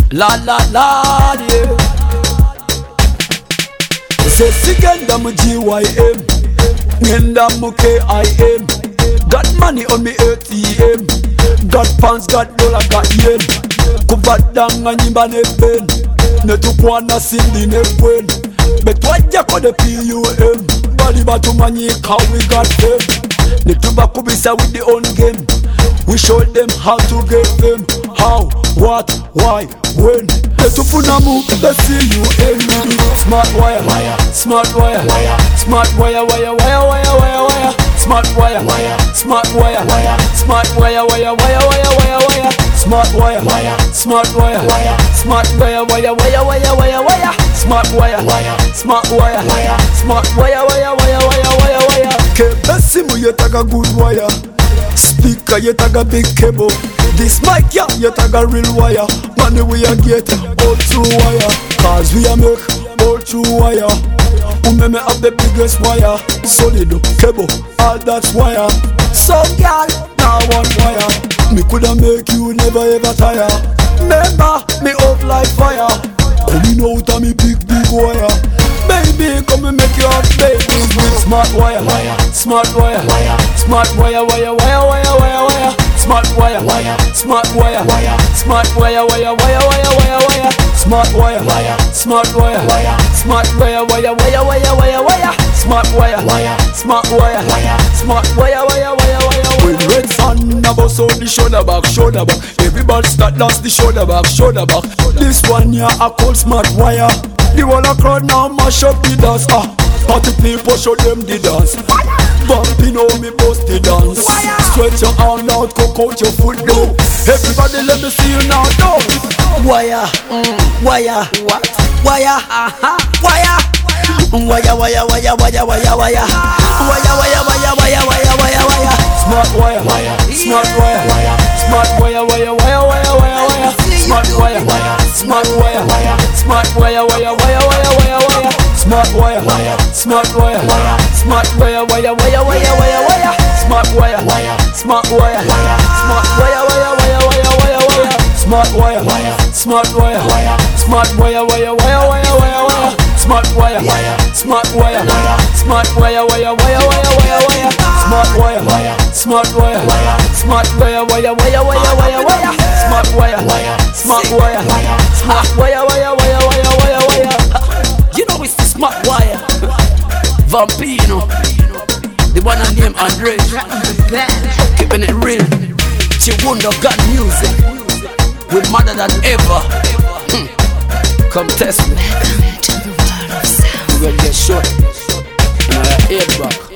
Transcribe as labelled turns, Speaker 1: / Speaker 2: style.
Speaker 1: La la la, yeah. Say sigenda mu GYM, ngenda mu KIM. Got money on me ATM, got pounds, got dollar, got yen. Kubadanga nyimba ne pen, ne tukwana sindi ne kwen. Betwaja kwa de PUM, bali batu manyika we got them. Ne tuba kubisa with the own game. We show them how to get them. How, what, why, when. Letupunamu, let's see you in me. Smart wire, smart wire, smart wire, wire, wire, wire, wire, wire. Smart wire, smart wire, smart wire, wire, wire, wire, wire, wire. Smart wire, smart wire, smart wire, wire, wire, wire, wire, wire. Smart wire, smart wire, smart wire, wire, wire, wire, wire, wire. Kebesimu yetaga good wire. Speaker yetaga big cable. This mic yeah yetaga real wire. Money we a get all through wire. Cause we a make all through wire. Umeme have the biggest wire. Solid cable, all that's wire. So girl, now one wire. Me coulda make you never ever tire. Remember me up like fire. Coming out of me big wire. Baby, come and make you up, baby. Smart wire, smart wire, smart wire, wire, wire, wire, wire, wire. Smart wire, smart wire, smart wire, wire, wire, wire, wire, wire. Smart wire, smart wire, smart wire, wire, wire, wire, wire, wire. Smart wire, smart wire, smart wire, wire, wire, wire. When red sun about so the shoulder back, shoulder back. Everybody start dance the shoulder back, shoulder back. This one here I call smart wire. The whole crowd now mash up the dance. Party people show them the dance. Bumping on me bust the dance. Stretch your arm out, cock out your foot down. Everybody let me see you now, no.
Speaker 2: Wire, wire, what? Wire, wire. Wire, wire, wire, wire, wire, wire. Wire, wire, wire, wire, wire, wire, wire.
Speaker 1: Smart wire, smart wire, smart wire, wire, wire, wire, wire, wire. Smart wire, smart wire, smart wire, wire, wire, wire, wire, wire. Smart wire, smart wire, smart wire, wire, wire, wire, wire, wire. Smart wire, smart wire, smart wire, wire, wire, wire, wire, wire. Smart wire, smart wire, smart wire, wire, wire, wire, wire, wire. Smart wire, smart wire, smart wire, wire, wire, wire, wire, wire. Smart wire, smart wire, smart wire, wire, wire, wire, wire, wire. Smart wire, smart wire, smart wire, wire, wire, wire, wire, wire. You know it's the smart wire. Vampino, the one I name Andre, keeping it real. Chiwundo got music, we're madder than ever. Come test me. Welcome to the world of sound. We're gonna get shot in our head back.